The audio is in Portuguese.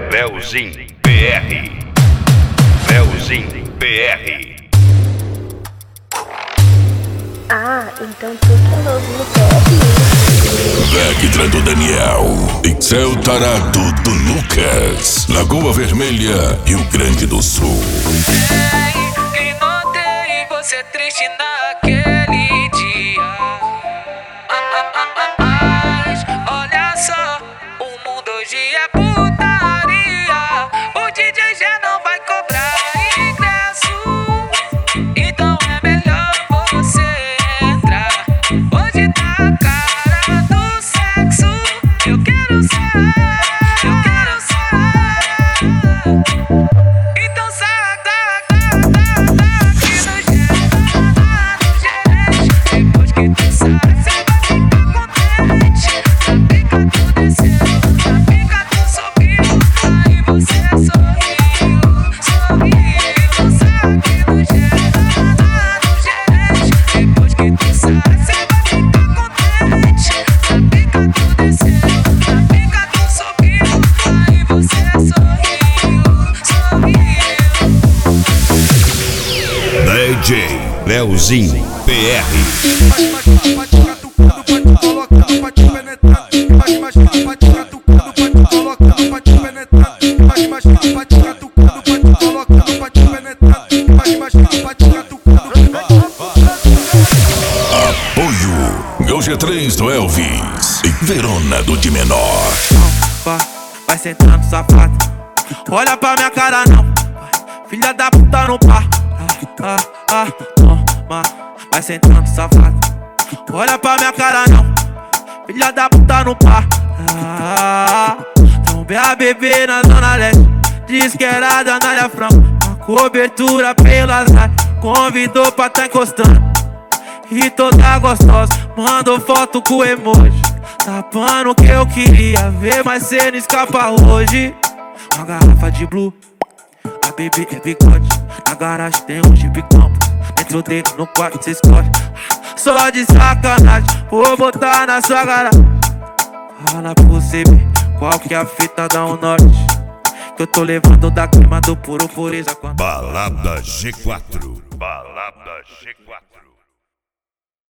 Leozinho BR. Leozinho BR. Ah, então tu que é novo no BR. Vectra do Daniel, Excel Tarado do Lucas, Lagoa Vermelha, Rio Grande do Sul. Ei, notei você triste naquele dia. Mas olha só, o mundo hoje é putaria. O DJ já não vai cobrar ingresso, então é melhor você entrar. Hoje tá a cara do sexo. Eu quero ser, eu quero ser. Então sai aqui no gerente. Depois que tu sai, cê vai ficar contente. Sabe que aconteceu, sabe que tu subiu. Aí você sorriu. Sai aqui no gerente. Depois que tu sai, cê vai ficar contente. Sabe que aconteceu, sabe que tu subiu. Aí você sorriu. DJ Leozinho BR. Apoio Meu G3 do Elvis e Verona do de menor. Vai sentando safado. Olha pra minha cara não, filha da puta no par. Toma, vai sentando safado. Olha pra minha cara não, filha da puta no par. Trombei a bebê na zona leste, diz que era da Nália Franco. A cobertura pelas raias, convidou pra tá encostando. E toda gostosa, mandou foto com emoji, tapando o que eu queria ver, mas cê não escapa hoje. Uma garrafa de blue, a bebê é bigode. Na garagem tem um Jeep Campos, dentro dele no quarto cê escolhe. Só de sacanagem, vou botar na sua garagem. Fala pra você ver qual que é a fita da norte, que eu tô levando da clima do puro pureza. Balada G4. Balada G4.